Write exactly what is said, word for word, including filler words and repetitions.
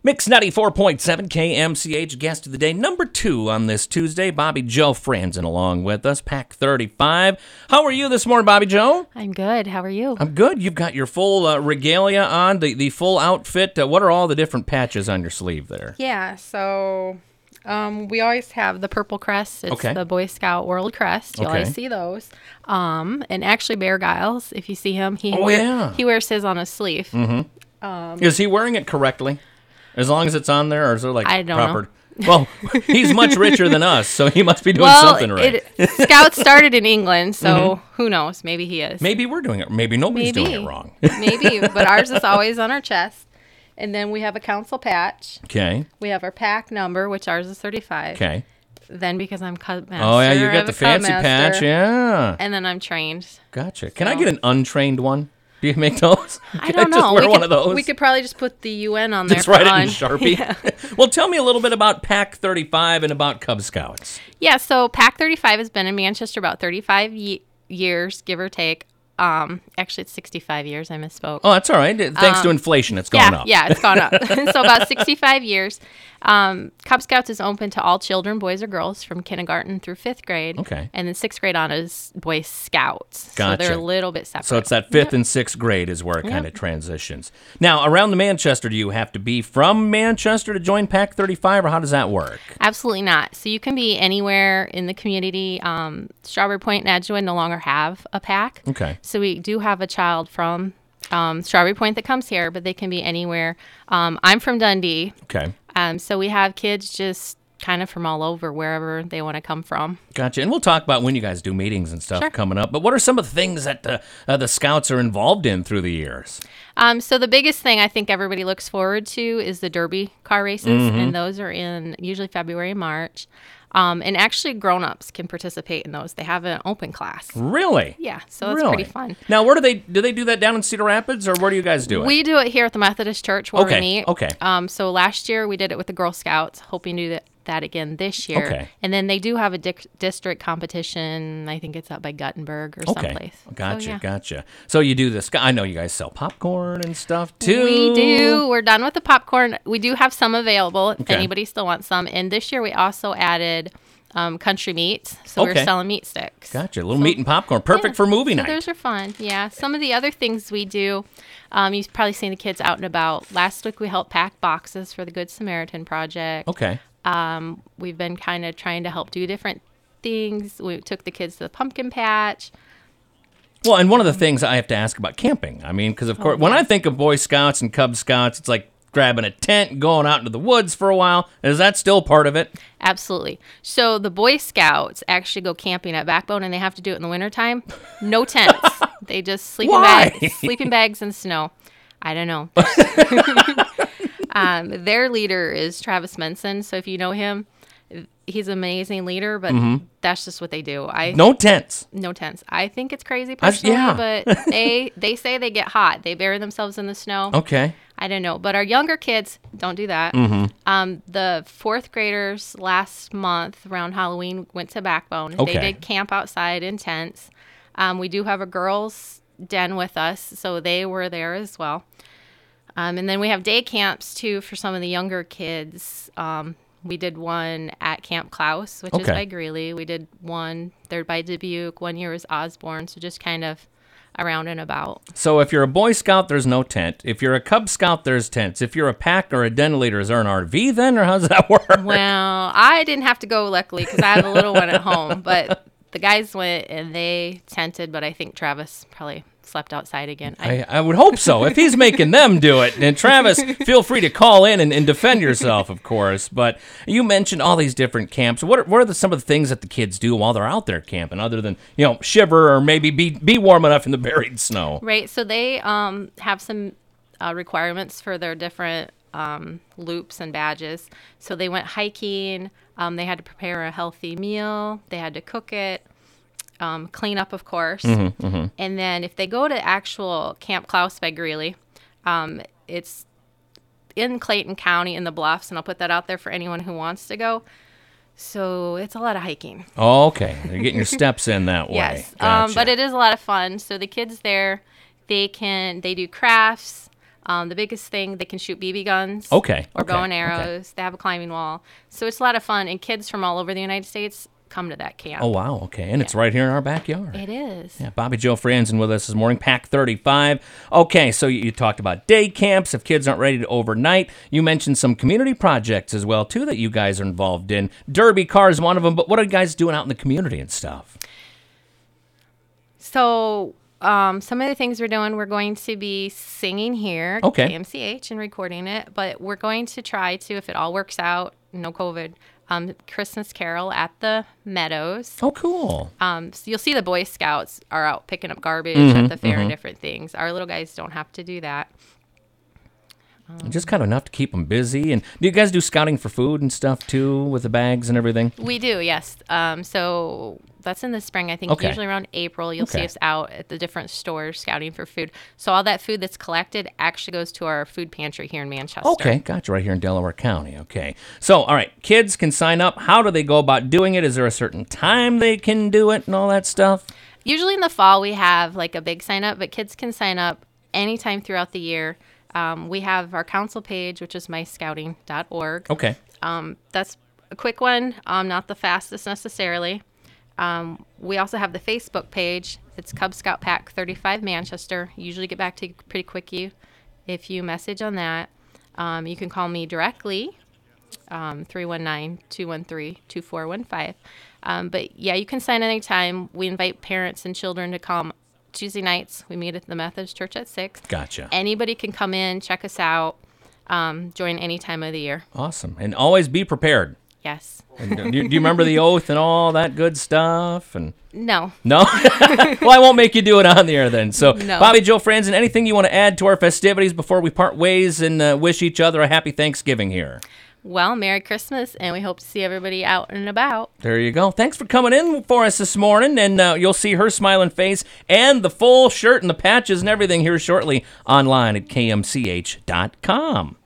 Mix ninety-four point seven K M C H, guest of the day, number two on this Tuesday, Bobby Joe Franzen along with us, Pack thirty-five. How are you this morning, Bobby Joe? I'm good. How are you? I'm good. You've got your full uh, regalia on, the, the full outfit. Uh, what are all the different patches on your sleeve there? Yeah, so um, we always have the purple crest. It's Okay. the Boy Scout World Crest. You Okay. always see those. Um, and actually, Bear Giles, if you see him, he, Oh, wear- yeah. he wears his on his sleeve. Is he wearing it correctly? As long as it's on there, or is there like I don't proper... Well, he's much richer than us, so he must be doing Well, something right. it, Scouts started in England, so who knows? Maybe he is. Maybe we're doing it. Maybe nobody's Maybe. doing it wrong. Maybe, but ours is always on our chest. And then we have a council patch. Okay. We have our pack number, which ours is thirty-five. Okay. Then because I'm Cub Master. Oh, yeah, you I got have the a Cub fancy patch. Master. Yeah. And then I'm trained. Gotcha. Can I So- get an untrained one? Do you make those? I Can don't I just know. wear we one could, of those? We could probably just put the U N on there. Just for write it in fun. Sharpie. Yeah. Well, tell me a little bit about Pack thirty-five and about Cub Scouts. Yeah, so Pack thirty-five has been in Manchester about thirty-five ye- years, give or take. Um, actually, it's sixty-five years. I misspoke. Oh, that's all right. Thanks to inflation, it's gone yeah, up. yeah, it's gone up. So about sixty-five years. Um, Cub Scouts is open to all children, boys or girls, from kindergarten through fifth grade. Okay. And then sixth grade on is Boy Scouts. So Gotcha. they're a little bit separate. So it's that fifth and sixth grade is where it kind of transitions. Now, around the Manchester, do you have to be from Manchester to join Pack thirty-five, or how does that work? Absolutely not. So you can be anywhere in the community. Um, Strawberry Point and Edgewood no longer have a pack. Okay. So we do have a child from um, Strawberry Point that comes here, but they can be anywhere. Um, I'm from Dundee. Okay. Um, so we have kids just kind of from all over, wherever they want to come from. Gotcha. And we'll talk about when you guys do meetings and stuff Sure. coming up. But what are some of the things that the, uh, the Scouts are involved in through the years? Um, so the biggest thing I think everybody looks forward to is the Derby car races, Mm-hmm. and those are in usually February and March. Um, and actually, grown-ups can participate in those. They have an open class. Really? Yeah, so it's Really? pretty fun. Now, where do they do they do that down in Cedar Rapids, or where do you guys do it? We do it here at the Methodist Church where Okay, we meet. okay. Um, so last year we did it with the Girl Scouts, hoping to do that, that again this year. Okay. And then they do have a dic- district competition. I think it's up by Guttenberg or Okay. someplace. Gotcha, So, yeah. gotcha. So you do this. I know you guys sell popcorn and stuff too. We do. We're done with the popcorn. We do have some available if Okay. anybody still wants some. And this year we also added um, country meats. So Okay. we're selling meat sticks. Gotcha. A little meat and popcorn. Perfect Yeah, for movie so night. Those are fun. Yeah. Some of the other things we do, um, you've probably seen the kids out and about. Last week we helped pack boxes for the Good Samaritan Project. Okay. Um, we've been kind of trying to help do different things. We took the kids to the pumpkin patch. Well, and one of the things I have to ask about camping. I mean, because of course, when I think of Boy Scouts and Cub Scouts, it's like grabbing a tent, going out into the woods for a while. Is that still part of it? Absolutely. So the Boy Scouts actually go camping at Backbone, and they have to do it in the wintertime. No tents. They just sleeping Why? bags, sleeping bags in snow. I don't know. um, their leader is Travis Menson. So if you know him, he's an amazing leader, but that's just what they do. I No tents. no tents. I think it's crazy I- personally, yeah. but they they say they get hot. They bury themselves in the snow. Okay. I don't know, but our younger kids don't do that. Mm-hmm. Um, the fourth graders last month around Halloween went to Backbone. Okay. They did camp outside in tents. Um, we do have a girls' den with us, so they were there as well. Um, and then we have day camps too for some of the younger kids. Um, we did one at Camp Klaus, which is Okay. by Greeley. We did one there by Dubuque. One year was Osborne, so just kind of around and about. So if you're a Boy Scout, there's no tent. If you're a Cub Scout, there's tents. If you're a pack or a den leader, is there an R V then, or how does that work? Well, I didn't have to go, luckily, because I have a little one at home. But the guys went and they tented, but I think Travis probably slept outside again. I, I, I would hope so. If he's making them do it. And Travis, feel free to call in and, and defend yourself, of course. But you mentioned all these different camps. What are, what are the, some of the things that the kids do while they're out there camping, other than, you know, shiver or maybe be, be warm enough in the buried snow? right. So they um, have some uh, requirements for their different um, loops and badges. So they went hiking. Um, they had to prepare a healthy meal. They had to cook it. Um, clean up, of course. Mm-hmm, mm-hmm. And then if they go to actual Camp Klaus by Greeley, um, it's in Clayton County in the Bluffs, and I'll put that out there for anyone who wants to go. So it's a lot of hiking. Oh, okay. You're getting your steps in that way. Yes, Gotcha. um, but it is a lot of fun. So the kids there, they can they do crafts. Um, the biggest thing, they can shoot B B guns. Okay. Or okay, bow and okay. arrows. They have a climbing wall. So it's a lot of fun. And kids from all over the United States come to that camp. Oh, wow. Okay. And it's right here in our backyard. It is. Yeah, Bobby Joe Franzen with us this morning, Pack thirty-five. Okay, so you, you talked about day camps if kids aren't ready to overnight. You mentioned some community projects as well, too, that you guys are involved in. Derby Car is one of them, but what are you guys doing out in the community and stuff? So um, some of the things we're doing, we're going to be singing here at Okay. K M C H and recording it, but we're going to try to, if it all works out, no COVID, um, Christmas Carol at the Meadows. Oh, cool. Um, so you'll see the Boy Scouts are out picking up garbage Mm-hmm, at the fair and different things. Our little guys don't have to do that. Just kind of enough to keep them busy. And do you guys do scouting for food and stuff, too, with the bags and everything? We do, yes. Um, so that's in the spring. I think Okay. usually around April, you'll see Okay. us out at the different stores scouting for food. So all that food that's collected actually goes to our food pantry here in Manchester. Okay, gotcha, right here in Delaware County. Okay. So, all right, kids can sign up. How do they go about doing it? Is there a certain time they can do it and all that stuff? Usually in the fall, we have like a big sign up, but kids can sign up anytime throughout the year. Um, we have our council page, which is my scouting dot org. Okay. Um, that's a quick one, um, not the fastest necessarily. Um, we also have the Facebook page. It's Cub Scout Pack thirty-five Manchester. Usually get back to you pretty quick you if you message on that. Um, you can call me directly, um, three one nine, two one three, two four one five. Um, but yeah, you can sign anytime. We invite parents and children to come Tuesday nights. We meet at the Methodist Church at six. Gotcha. Anybody can come in, check us out, um, join any time of the year. Awesome. And always be prepared. Yes. And do, you, do you remember the oath and all that good stuff? And No. no? Well, I won't make you do it on the air then. So, No. Bobby Joe Franzen, anything you want to add to our festivities before we part ways and uh, wish each other a happy Thanksgiving here? Well, Merry Christmas, and we hope to see everybody out and about. There you go. Thanks for coming in for us this morning, and uh, you'll see her smiling face and the full shirt and the patches and everything here shortly online at K M C H dot com.